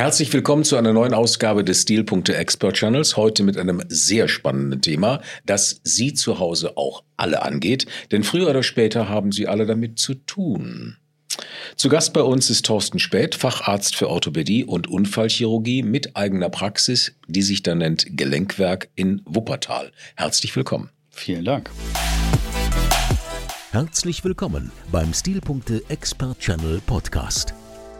Herzlich willkommen zu einer neuen Ausgabe des Stilpunkte Expert Channels. Heute mit einem sehr spannenden Thema, das Sie zu Hause auch alle angeht. Denn früher oder später haben Sie alle damit zu tun. Zu Gast bei uns ist Thorsten Späth, Facharzt für Orthopädie und Unfallchirurgie mit eigener Praxis, die sich dann nennt Gelenkwerk in Wuppertal. Herzlich willkommen. Vielen Dank. Herzlich willkommen beim Stilpunkte Expert Channel Podcast.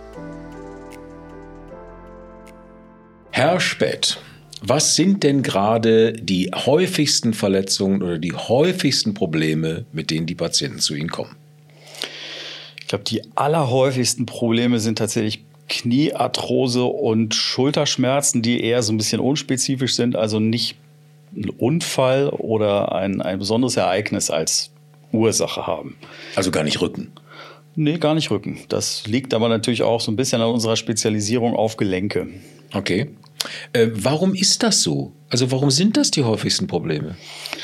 Herr Späth, was sind denn gerade die häufigsten Verletzungen oder die häufigsten Probleme, mit denen die Patienten zu Ihnen kommen? Ich glaube, die allerhäufigsten Probleme sind tatsächlich Kniearthrose und Schulterschmerzen, die eher so ein bisschen unspezifisch sind, also nicht ein Unfall oder ein besonderes Ereignis als Ursache haben. Also gar nicht Rücken? Nee, gar nicht Rücken. Das liegt aber natürlich auch so ein bisschen an unserer Spezialisierung auf Gelenke. Okay. Warum ist das so? Also warum sind das die häufigsten Probleme?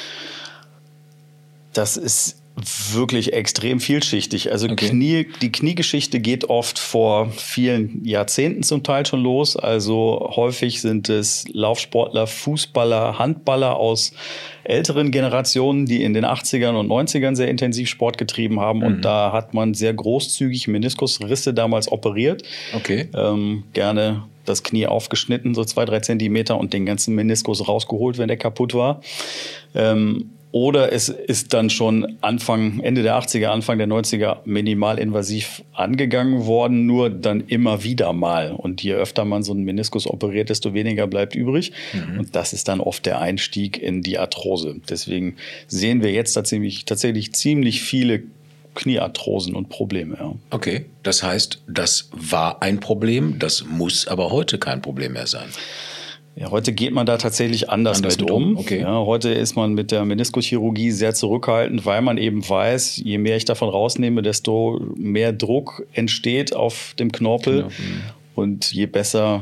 Das ist wirklich extrem vielschichtig. Also Okay. die Kniegeschichte geht oft vor vielen Jahrzehnten zum Teil schon los. Also häufig sind es Laufsportler, Fußballer, Handballer aus älteren Generationen, die in den 80ern und 90ern sehr intensiv Sport getrieben haben. Und da hat man sehr großzügig Meniskusrisse damals operiert. Okay. Gerne das Knie aufgeschnitten, so 2-3 Zentimeter und den ganzen Meniskus rausgeholt, wenn der kaputt war. Oder es ist dann schon Ende der 80er, Anfang der 90er minimalinvasiv angegangen worden, nur dann immer wieder mal. Und je öfter man so einen Meniskus operiert, desto weniger bleibt übrig. Und das ist dann oft der Einstieg in die Arthrose. Deswegen sehen wir jetzt tatsächlich ziemlich viele Kniearthrosen und Probleme. Ja. Okay, das heißt, das war ein Problem, das muss aber heute kein Problem mehr sein. Ja, heute geht man da tatsächlich anders mit um. Okay. Ja, heute ist man mit der Meniskuschirurgie sehr zurückhaltend, weil man eben weiß, je mehr ich davon rausnehme, desto mehr Druck entsteht auf dem Knorpel. Genau. Und je besser,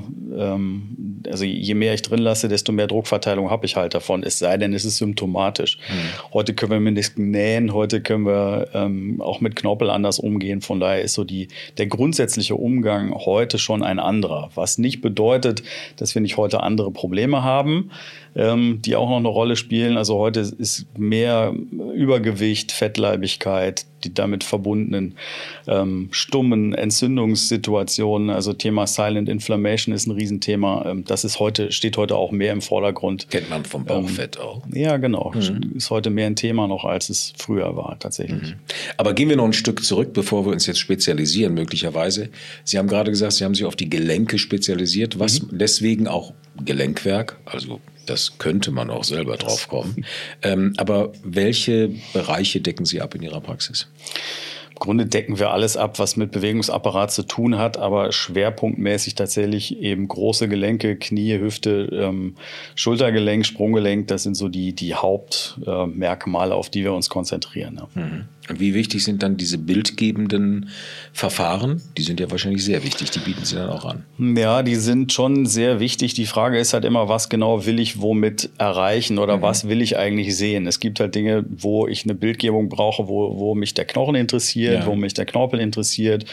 also je mehr ich drin lasse, desto mehr Druckverteilung habe ich halt davon. Es sei denn, es ist symptomatisch. Heute können wir Menisken nähen, heute können wir auch mit Knorpel anders umgehen. Von daher ist so der grundsätzliche Umgang heute schon ein anderer. Was nicht bedeutet, dass wir nicht heute andere Probleme haben, die auch noch eine Rolle spielen. Also heute ist mehr Übergewicht, Fettleibigkeit, die damit verbundenen stummen Entzündungssituationen, also Thema Silent Inflammation ist ein Riesenthema. Steht heute auch mehr im Vordergrund. Kennt man vom Bauchfett auch. Ja, genau. Ist heute mehr ein Thema noch, als es früher war, tatsächlich. Aber gehen wir noch ein Stück zurück, bevor wir uns jetzt spezialisieren, möglicherweise. Sie haben gerade gesagt, Sie haben sich auf die Gelenke spezialisiert. Was deswegen auch Gelenkwerk, also das könnte man auch selber drauf kommen. Aber welche Bereiche decken Sie ab in Ihrer Praxis? Im Grunde decken wir alles ab, was mit Bewegungsapparat zu tun hat, aber schwerpunktmäßig tatsächlich eben große Gelenke, Knie, Hüfte, Schultergelenk, Sprunggelenk. Das sind so die Hauptmerkmale, auf die wir uns konzentrieren. Ja. Wie wichtig sind dann diese bildgebenden Verfahren? Die sind ja wahrscheinlich sehr wichtig, die bieten Sie dann auch an. Ja, die sind schon sehr wichtig. Die Frage ist halt immer, was genau will ich womit erreichen oder was will ich eigentlich sehen? Es gibt halt Dinge, wo ich eine Bildgebung brauche, wo mich der Knochen interessiert, wo mich der Knorpel interessiert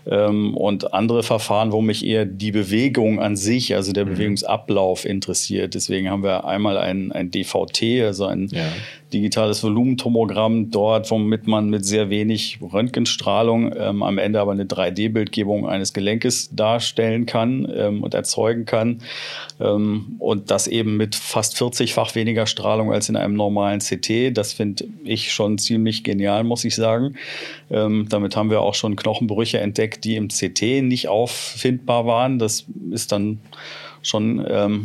und andere Verfahren, wo mich eher die Bewegung an sich, also der Bewegungsablauf interessiert. Deswegen haben wir einmal ein DVT, also ein digitales Volumentomogramm dort, womit man mit sehr wenig Röntgenstrahlung am Ende aber eine 3D-Bildgebung eines Gelenkes darstellen kann und erzeugen kann. Und das eben mit fast 40-fach weniger Strahlung als in einem normalen CT. Das finde ich schon ziemlich genial, muss ich sagen. Damit haben wir auch schon Knochenbrüche entdeckt, die im CT nicht auffindbar waren. Das ist dann schon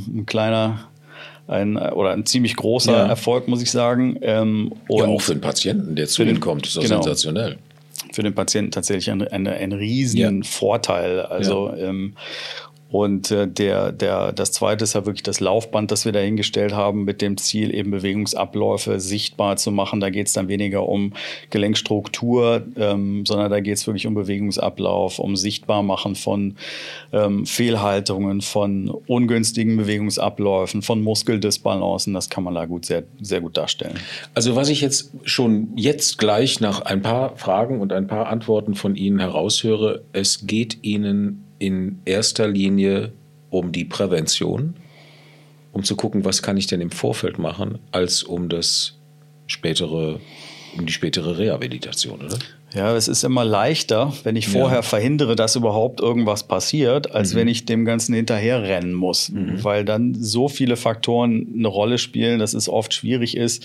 ein ziemlich großer Erfolg, muss ich sagen. Und auch für den Patienten, der zu Ihnen kommt, ist das sensationell. Für den Patienten tatsächlich ein riesen Vorteil. Also Und das Zweite ist ja wirklich das Laufband, das wir dahingestellt haben, mit dem Ziel, eben Bewegungsabläufe sichtbar zu machen. Da geht es dann weniger um Gelenkstruktur, sondern da geht es wirklich um Bewegungsablauf, um Sichtbarmachen von Fehlhaltungen, von ungünstigen Bewegungsabläufen, von Muskeldisbalancen. Das kann man da sehr, sehr gut darstellen. Also was ich jetzt gleich nach ein paar Fragen und ein paar Antworten von Ihnen heraushöre, es geht Ihnen in erster Linie um die Prävention, um zu gucken, was kann ich denn im Vorfeld machen, als um die spätere Rehabilitation, oder? Ja, es ist immer leichter, wenn ich vorher verhindere, dass überhaupt irgendwas passiert, als wenn ich dem Ganzen hinterherrennen muss. Weil dann so viele Faktoren eine Rolle spielen, dass es oft schwierig ist,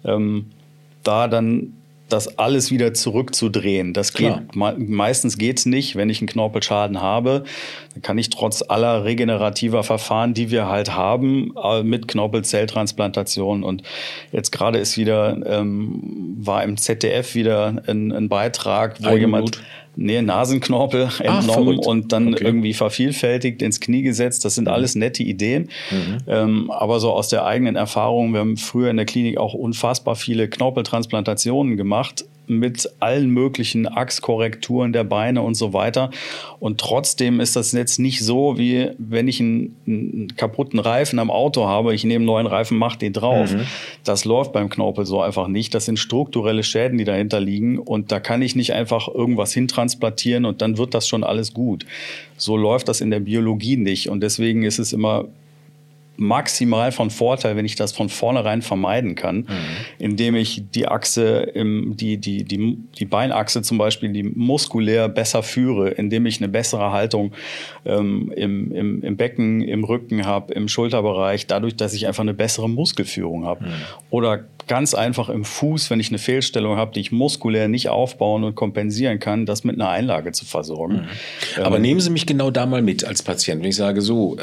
da dann das alles wieder zurückzudrehen. Das geht, meistens geht's nicht. Wenn ich einen Knorpelschaden habe, dann kann ich trotz aller regenerativer Verfahren, die wir halt haben, mit Knorpelzelltransplantation. Und jetzt gerade ist wieder, war im ZDF wieder ein Beitrag, wo jemand Nasenknorpel entnommen und dann irgendwie vervielfältigt, ins Knie gesetzt. Das sind alles nette Ideen. Aber so aus der eigenen Erfahrung, wir haben früher in der Klinik auch unfassbar viele Knorpeltransplantationen gemacht mit allen möglichen Achskorrekturen der Beine und so weiter. Und trotzdem ist das jetzt nicht so, wie wenn ich einen kaputten Reifen am Auto habe, ich nehme einen neuen Reifen, mache den drauf. Das läuft beim Knorpel so einfach nicht. Das sind strukturelle Schäden, die dahinter liegen. Und da kann ich nicht einfach irgendwas hintransplantieren und dann wird das schon alles gut. So läuft das in der Biologie nicht. Und deswegen ist es immer maximal von Vorteil, wenn ich das von vornherein vermeiden kann, indem ich die Achse, die Beinachse zum Beispiel, die muskulär besser führe, indem ich eine bessere Haltung im Becken, im Rücken habe, im Schulterbereich, dadurch, dass ich einfach eine bessere Muskelführung habe. Oder ganz einfach im Fuß, wenn ich eine Fehlstellung habe, die ich muskulär nicht aufbauen und kompensieren kann, das mit einer Einlage zu versorgen. Aber nehmen Sie mich genau da mal mit als Patient, wenn ich sage so,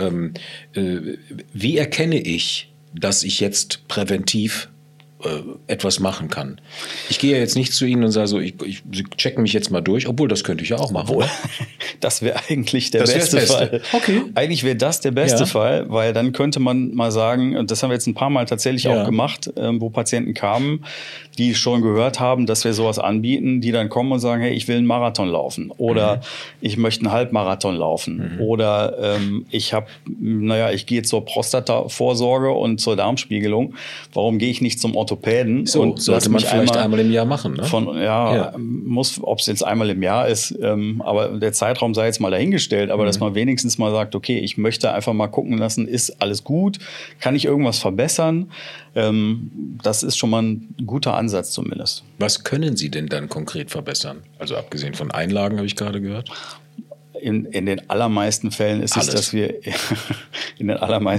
wie erkenne ich, dass ich jetzt präventiv etwas machen kann? Ich gehe ja jetzt nicht zu Ihnen und sage so, Sie checken mich jetzt mal durch, obwohl das könnte ich ja auch machen. Das wäre eigentlich der beste Fall. Okay. Eigentlich wäre das der beste Fall, weil dann könnte man mal sagen, und das haben wir jetzt ein paar Mal tatsächlich auch gemacht, wo Patienten kamen, die schon gehört haben, dass wir sowas anbieten, die dann kommen und sagen, hey, ich will einen Marathon laufen oder ich möchte einen Halbmarathon laufen oder ich gehe zur Prostata-Vorsorge und zur Darmspiegelung. Warum gehe ich nicht zum Orthopäden? So sollte man vielleicht einmal im Jahr machen. Ne? Muss, ob es jetzt einmal im Jahr ist, aber der Zeitraum sei jetzt mal dahingestellt, aber dass man wenigstens mal sagt, okay, ich möchte einfach mal gucken lassen, ist alles gut? Kann ich irgendwas verbessern? Das ist schon mal ein guter Ansatz zumindest. Was können Sie denn dann konkret verbessern? Also abgesehen von Einlagen, habe ich gerade gehört. In den allermeisten Fällen ist es, dass wir im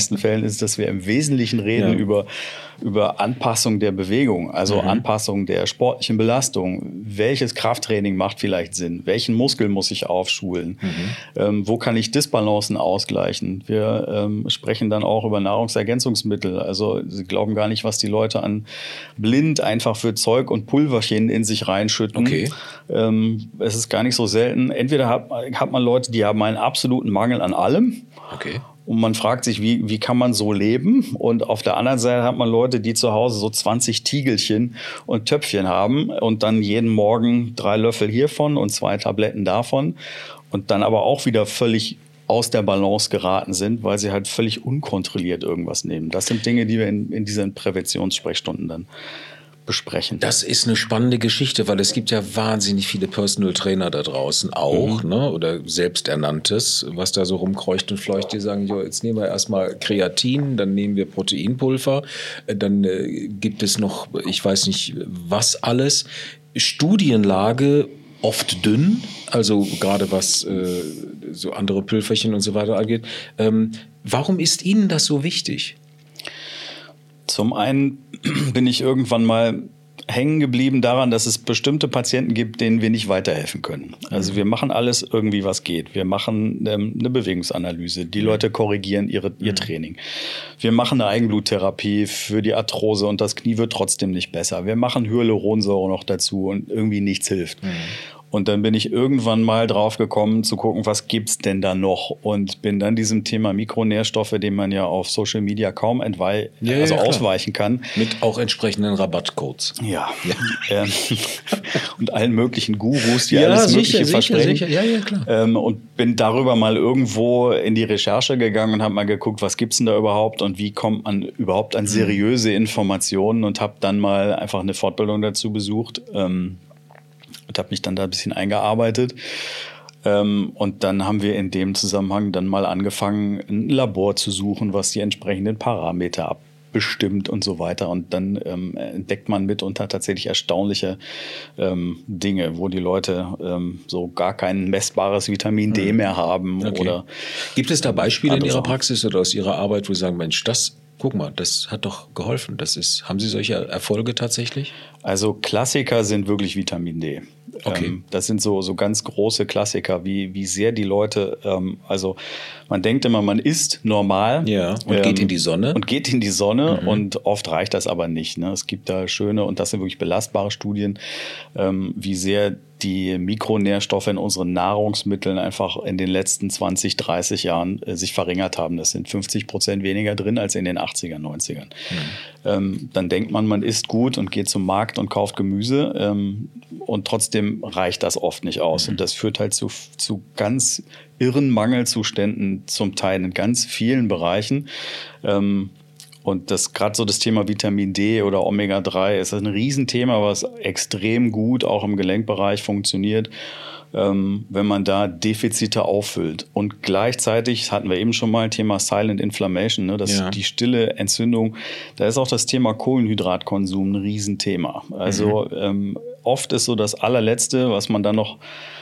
Wesentlichen reden über Anpassung der Bewegung, also Anpassung der sportlichen Belastung. Welches Krafttraining macht vielleicht Sinn? Welchen Muskel muss ich aufschulen? Wo kann ich Disbalancen ausgleichen? Wir sprechen dann auch über Nahrungsergänzungsmittel. Also Sie glauben gar nicht, was die Leute an blind einfach für Zeug und Pulverchen in sich reinschütten. Okay. Es ist gar nicht so selten. Entweder hat man Leute, die haben einen absoluten Mangel an allem. Okay. Und man fragt sich, wie kann man so leben? Und auf der anderen Seite hat man Leute, die zu Hause so 20 Tiegelchen und Töpfchen haben und dann jeden Morgen 3 Löffel hiervon und 2 Tabletten davon und dann aber auch wieder völlig aus der Balance geraten sind, weil sie halt völlig unkontrolliert irgendwas nehmen. Das sind Dinge, die wir in diesen Präventionssprechstunden dann besprechen. Das ist eine spannende Geschichte, weil es gibt ja wahnsinnig viele Personal Trainer da draußen auch, ne? Oder Selbsternanntes, was da so rumkreucht und fleucht. Die sagen, jo, jetzt nehmen wir erstmal Kreatin, dann nehmen wir Proteinpulver, dann gibt es noch, ich weiß nicht was alles. Studienlage oft dünn, also gerade was so andere Pülverchen und so weiter angeht. Warum ist Ihnen das so wichtig? Zum einen bin ich irgendwann mal hängen geblieben daran, dass es bestimmte Patienten gibt, denen wir nicht weiterhelfen können. Also wir machen alles irgendwie, was geht. Wir machen eine Bewegungsanalyse. Die Leute korrigieren ihr Training. Wir machen eine Eigenbluttherapie für die Arthrose und das Knie wird trotzdem nicht besser. Wir machen Hyaluronsäure noch dazu und irgendwie nichts hilft. Und dann bin ich irgendwann mal drauf gekommen, zu gucken, was gibt's denn da noch? Und bin dann diesem Thema Mikronährstoffe, dem man ja auf Social Media kaum ausweichen kann. Mit auch entsprechenden Rabattcodes. Ja. Und allen möglichen Gurus, die alles Mögliche versprechen. Sicher. Ja, klar. Und bin darüber mal irgendwo in die Recherche gegangen und habe mal geguckt, was gibt's denn da überhaupt und wie kommt man überhaupt an seriöse Informationen und habe dann mal einfach eine Fortbildung dazu besucht. Und habe mich dann da ein bisschen eingearbeitet. Und dann haben wir in dem Zusammenhang dann mal angefangen, ein Labor zu suchen, was die entsprechenden Parameter bestimmt und so weiter. Und dann entdeckt man mitunter tatsächlich erstaunliche Dinge, wo die Leute so gar kein messbares Vitamin D mehr haben. Okay. Oder gibt es da Beispiele in Ihrer Sachen. Praxis oder aus Ihrer Arbeit, wo Sie sagen, Mensch, guck mal, das hat doch geholfen. Haben Sie solche Erfolge tatsächlich? Also Klassiker sind wirklich Vitamin D. Okay. Das sind so ganz große Klassiker, wie sehr die Leute, also man denkt immer, man isst normal. Ja, und geht in die Sonne. Und oft reicht das aber nicht. Ne? Es gibt da schöne, und das sind wirklich belastbare Studien, wie sehr die Mikronährstoffe in unseren Nahrungsmitteln einfach in den letzten 20, 30 Jahren sich verringert haben. Das sind 50% weniger drin als in den 80er, 90ern. Dann denkt man isst gut und geht zum Markt und kauft Gemüse und trotzdem reicht das oft nicht aus. Und das führt halt zu ganz irren Mangelzuständen, zum Teil in ganz vielen Bereichen. Und das gerade so das Thema Vitamin D oder Omega-3 ist ein Riesenthema, was extrem gut auch im Gelenkbereich funktioniert, wenn man da Defizite auffüllt. Und gleichzeitig, das hatten wir eben schon mal, Thema Silent Inflammation, ne, die stille Entzündung, da ist auch das Thema Kohlenhydratkonsum ein Riesenthema. Also oft ist so das allerletzte, was man dann noch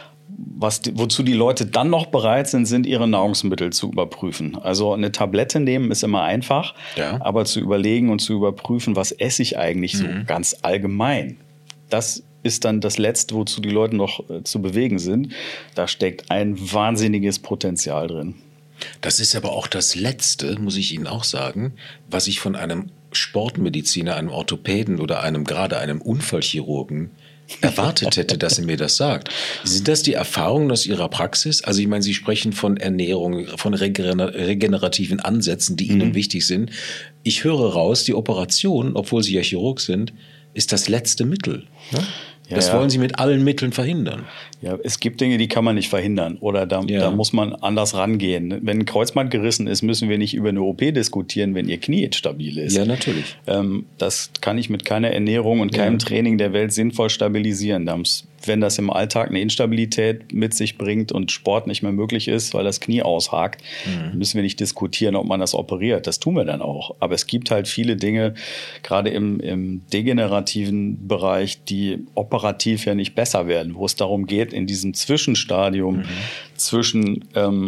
wozu die Leute dann noch bereit sind, ihre Nahrungsmittel zu überprüfen. Also eine Tablette nehmen ist immer einfach, aber zu überlegen und zu überprüfen, was esse ich eigentlich so ganz allgemein, das ist dann das Letzte, wozu die Leute noch zu bewegen sind. Da steckt ein wahnsinniges Potenzial drin. Das ist aber auch das Letzte, muss ich Ihnen auch sagen, was ich von einem Sportmediziner, einem Orthopäden oder gerade einem Unfallchirurgen erwartet hätte, dass er mir das sagt. Sind das die Erfahrungen aus Ihrer Praxis? Also ich meine, Sie sprechen von Ernährung, von regenerativen Ansätzen, die Ihnen wichtig sind. Ich höre raus, die Operation, obwohl Sie ja Chirurg sind, ist das letzte Mittel. Ne? Das wollen Sie mit allen Mitteln verhindern. Ja, es gibt Dinge, die kann man nicht verhindern oder da muss man anders rangehen. Wenn ein Kreuzband gerissen ist, müssen wir nicht über eine OP diskutieren, wenn Ihr Knie stabil ist. Ja, natürlich. Das kann ich mit keiner Ernährung und keinem Training der Welt sinnvoll stabilisieren. Wenn das im Alltag eine Instabilität mit sich bringt und Sport nicht mehr möglich ist, weil das Knie aushakt, müssen wir nicht diskutieren, ob man das operiert. Das tun wir dann auch. Aber es gibt halt viele Dinge, gerade im degenerativen Bereich, die operativ ja nicht besser werden, wo es darum geht, in diesem Zwischenstadium zwischen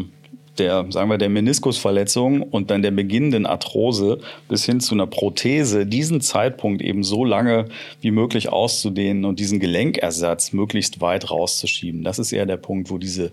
der Meniskusverletzung und dann der beginnenden Arthrose bis hin zu einer Prothese, diesen Zeitpunkt eben so lange wie möglich auszudehnen und diesen Gelenkersatz möglichst weit rauszuschieben. Das ist eher der Punkt, wo diese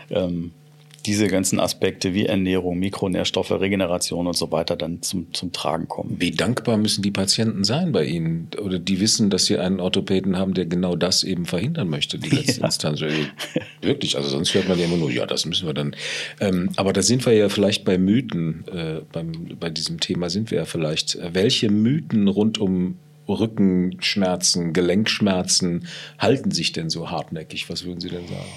ganzen Aspekte wie Ernährung, Mikronährstoffe, Regeneration und so weiter dann zum Tragen kommen. Wie dankbar müssen die Patienten sein bei Ihnen? Oder die wissen, dass Sie einen Orthopäden haben, der genau das eben verhindern möchte, die letzte Instanz. Wirklich, also sonst hört man ja immer nur, ja, das müssen wir dann. Aber da sind wir ja vielleicht bei Mythen, bei diesem Thema sind wir ja vielleicht. Welche Mythen rund um Rückenschmerzen, Gelenkschmerzen halten sich denn so hartnäckig? Was würden Sie denn sagen?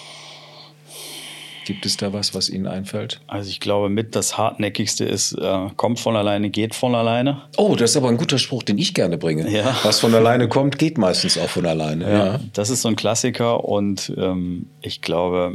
Gibt es da was Ihnen einfällt? Also ich glaube, das Hartnäckigste ist, kommt von alleine, geht von alleine. Oh, das ist aber ein guter Spruch, den ich gerne bringe. Ja. Was von alleine kommt, geht meistens auch von alleine. Ja. Das ist so ein Klassiker und ich glaube,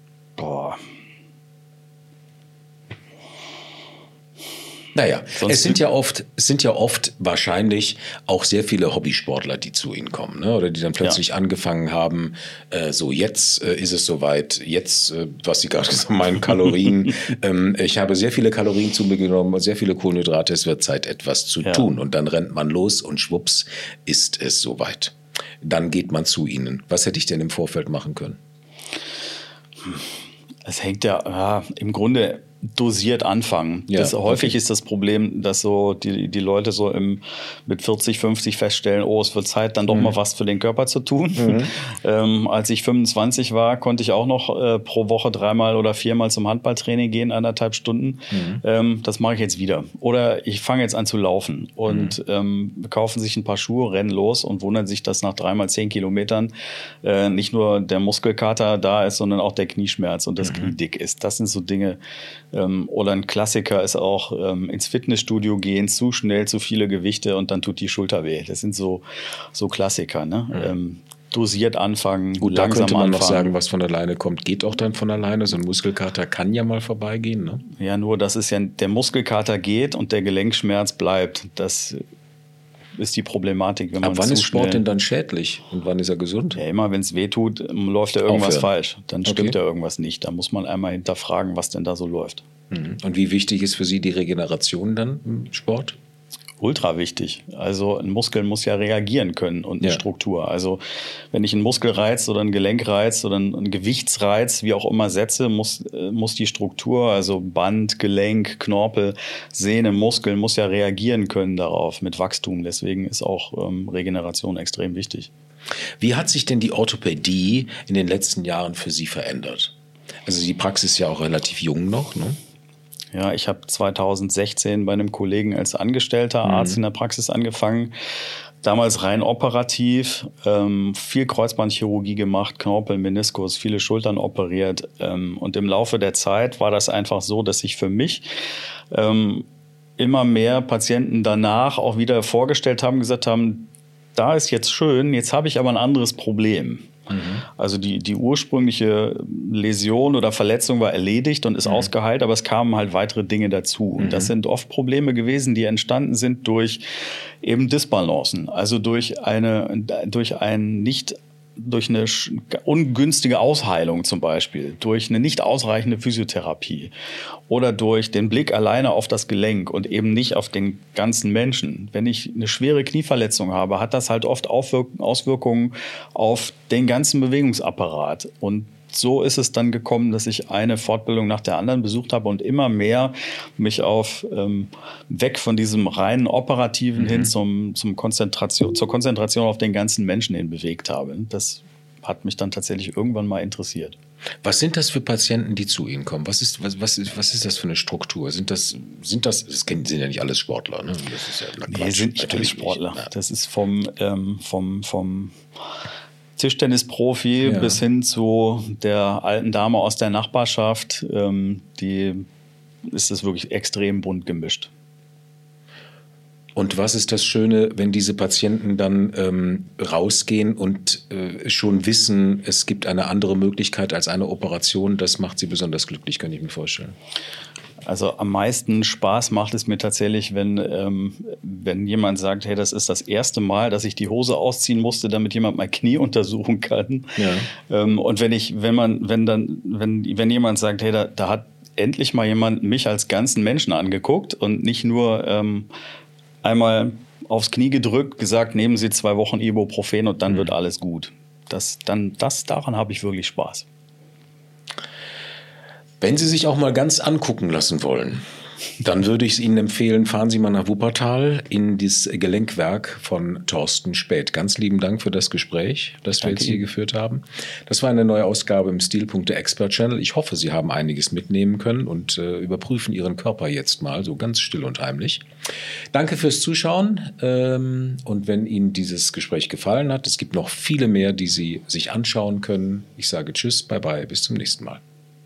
Naja, es sind ja oft wahrscheinlich auch sehr viele Hobbysportler, die zu Ihnen kommen, ne? Oder die dann plötzlich angefangen haben, jetzt ist es soweit, jetzt, was Sie gerade gesagt haben, meinen Kalorien, ich habe sehr viele Kalorien zu mir genommen, sehr viele Kohlenhydrate, es wird Zeit, etwas zu tun. Und dann rennt man los und schwupps ist es soweit. Dann geht man zu Ihnen. Was hätte ich denn im Vorfeld machen können? Es hängt im Grunde dosiert anfangen. Häufig ist das Problem, dass so die Leute so mit 40, 50 feststellen, es wird Zeit, dann doch mal was für den Körper zu tun. Als ich 25 war, konnte ich auch noch pro Woche 3-mal oder 4-mal zum Handballtraining gehen, 1,5 Stunden. Das mache ich jetzt wieder. Oder ich fange jetzt an zu laufen und kaufen sich ein paar Schuhe, rennen los und wundern sich, dass nach 3-mal 10 Kilometern nicht nur der Muskelkater da ist, sondern auch der Knieschmerz und das Knie dick ist. Das sind so Dinge. Oder ein Klassiker ist auch ins Fitnessstudio gehen, zu schnell, zu viele Gewichte und dann tut die Schulter weh. Das sind so Klassiker. Ne? dosiert anfangen, Gut, da langsam könnte man noch anfangen. sagen, was von alleine kommt, geht auch dann von alleine. So ein Muskelkater kann ja mal vorbeigehen, ne? Ja, nur das ist ja, der Muskelkater geht und der Gelenkschmerz bleibt. Das ist die Problematik, wenn man Ab wann zu ist Sport schnell- denn dann schädlich und wann ist er gesund? Ja, immer wenn es weh tut, läuft ja irgendwas Aufhören. falsch. Dann stimmt Okay. ja irgendwas nicht. Da muss man einmal hinterfragen, was denn da so läuft. Und wie wichtig ist für Sie die Regeneration dann im Sport? Ultra wichtig. Also ein Muskel muss ja reagieren können und eine Ja. Struktur. Also wenn ich einen Muskelreiz oder einen Gelenkreiz oder einen Gewichtsreiz, wie auch immer setze, muss die Struktur, also Band, Gelenk, Knorpel, Sehne, Muskel, muss ja reagieren können darauf mit Wachstum. Deswegen ist auch Regeneration extrem wichtig. Wie hat sich denn die Orthopädie in den letzten Jahren für Sie verändert? Also die Praxis ist ja auch relativ jung noch, ne? Ja, ich habe 2016 bei einem Kollegen als angestellter Arzt in der Praxis angefangen. Damals rein operativ, viel Kreuzbandchirurgie gemacht, Knorpel, Meniskus, viele Schultern operiert. Und im Laufe der Zeit war das einfach so, dass sich für mich immer mehr Patienten danach auch wieder vorgestellt haben, gesagt haben, da ist jetzt schön, jetzt habe ich aber ein anderes Problem. Also die ursprüngliche Läsion oder Verletzung war erledigt und ist ausgeheilt, aber es kamen halt weitere Dinge dazu. Und das sind oft Probleme gewesen, die entstanden sind durch eben Disbalancen, also durch eine ungünstige Ausheilung zum Beispiel, durch eine nicht ausreichende Physiotherapie oder durch den Blick alleine auf das Gelenk und eben nicht auf den ganzen Menschen. Wenn ich eine schwere Knieverletzung habe, hat das halt oft Auswirkungen auf den ganzen Bewegungsapparat. Und so ist es dann gekommen, dass ich eine Fortbildung nach der anderen besucht habe und immer mehr mich weg von diesem reinen Operativen hin zur Konzentration auf den ganzen Menschen hin bewegt habe. Das hat mich dann tatsächlich irgendwann mal interessiert. Was sind das für Patienten, die zu Ihnen kommen? Was ist das für eine Struktur? Sind ja nicht alles Sportler, ne? Das ist ja Nee, sind nicht alle Sportler. Das ist vom Tischtennisprofi bis hin zu der alten Dame aus der Nachbarschaft, ist es wirklich extrem bunt gemischt. Und was ist das Schöne, wenn diese Patienten dann rausgehen und schon wissen, es gibt eine andere Möglichkeit als eine Operation? Das macht sie besonders glücklich, kann ich mir vorstellen. Also am meisten Spaß macht es mir tatsächlich, wenn jemand sagt, hey, das ist das erste Mal, dass ich die Hose ausziehen musste, damit jemand mein Knie untersuchen kann. Ja. Und wenn jemand sagt, hey, da hat endlich mal jemand mich als ganzen Menschen angeguckt und nicht nur einmal aufs Knie gedrückt, gesagt, nehmen Sie 2 Wochen Ibuprofen und dann wird alles gut. Daran habe ich wirklich Spaß. Wenn Sie sich auch mal ganz angucken lassen wollen, dann würde ich es Ihnen empfehlen, fahren Sie mal nach Wuppertal in das Gelenkwerk von Thorsten Späth. Ganz lieben Dank für das Gespräch, das wir jetzt hier geführt haben. Das war eine neue Ausgabe im Stil.de Expert Channel. Ich hoffe, Sie haben einiges mitnehmen können und überprüfen Ihren Körper jetzt mal, so ganz still und heimlich. Danke fürs Zuschauen und wenn Ihnen dieses Gespräch gefallen hat, es gibt noch viele mehr, die Sie sich anschauen können. Ich sage Tschüss, bye bye, bis zum nächsten Mal.